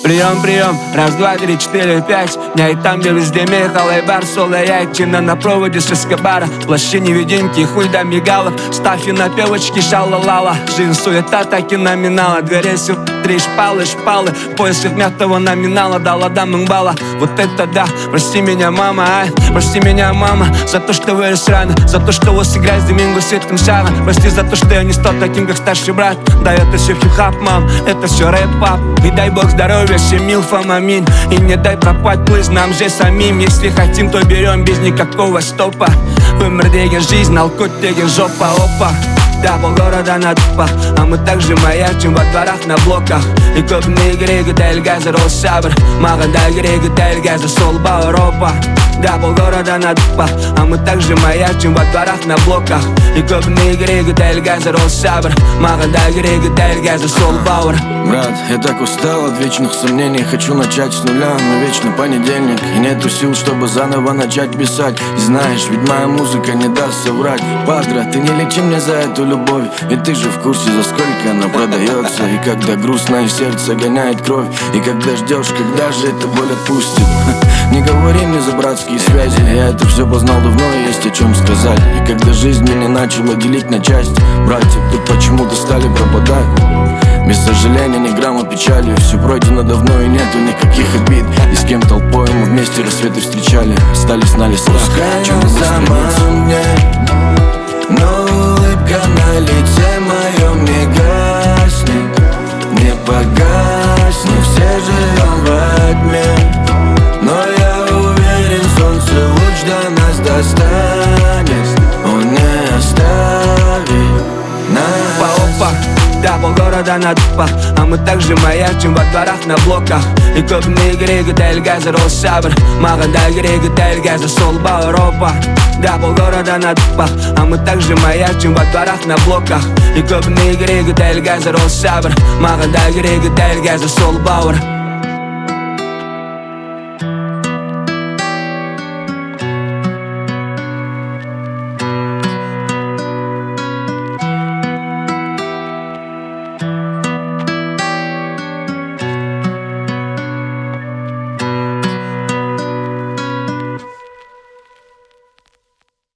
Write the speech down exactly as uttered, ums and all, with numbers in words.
Прием, прием, раз, два, три, четыре, пять. Я и там, где везде мехал, и бар, соло, яйчина на проводе с Эскобара. В плаще невидимки, хуй до мигалов. Ставки на певочки, шала-лала. Жизнь суета, так и номинала. Дверей сил, три шпалы, шпалы. В поисках мягкого номинала, дала дамам бала. Вот это да, прости меня, мама, ай. Прости меня, мама, за то, что вырос рано. За то, что вот сыграть с Доминго светком шага. Прости за то, что я не стал таким, как старший брат. Да, это все хип-хап, мам, это все рэп-пап. И дай бог здоровья всем милфам, аминь. И не дай пропасть, плыть нам же самим. Если хотим, то берем без никакого стопа. Вымер деген жизнь, алкоть деген жопа, опа. Да, полгорода на тупо, а мы также маячим во дворах на блоках. И көбіне керек дәл қазір ол сабыр. Маған да керек дәл қазір сол бауыр, опа. Да, полгорода на тупо, а мы также маячим во дворах на блоках. И көбіне керек дәл қазір ол сабыр. Маған да керек дәл қазір сол бауыр. Брат, я так устал от вечных сомнений. Хочу начать с нуля, но вечно понедельник. И нету сил, чтобы заново начать писать. И знаешь, ведь моя музыка не даст соврать. Падре, ты не лечи мне за эту любовь. И ты же в курсе, за сколько она продается. И когда грустно и сердце гоняет кровь. И когда ждешь, когда же эта боль отпустит. Не говори мне за братские связи. Я это все познал давно, и есть о чем сказать. И когда жизнь меня начала делить на части, братья тут почему-то стали пропадать. Без сожаления, ни грамма печали. Все пройдено давно и нету никаких обид. И с кем толпой мы вместе рассветы встречали. Остались на лесах, чем мы заманим мне. Но улыбка на лице моем не гаснет, не погаснет. Все живем во тьме, но я уверен, солнце луч до нас достанет. Он не оставит нас. Опа, да, полгорода на тупо, а мы также маячим во дворах на блоках. И көбіне керек дәл қазір ол сабыр. Маған да керек дәл қазір сол бауыр, опа. Да, полгорода на тупо, а мы также маячим во дворах на блоках. И көбіне керек дәл қазір ол сабыр. Маған да керек дәл қазір сол бауыр.